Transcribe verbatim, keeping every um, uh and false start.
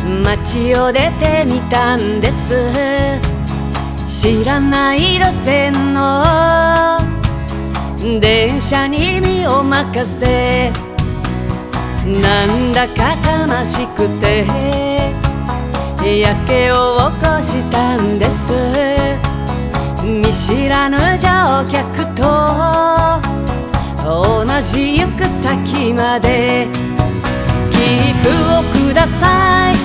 街を出てみたんです。知らない路線の電車に身を任せ、なんだか悲しくてやけを起こしたんです。見知らぬ乗客と同じ行く先まで切符をください、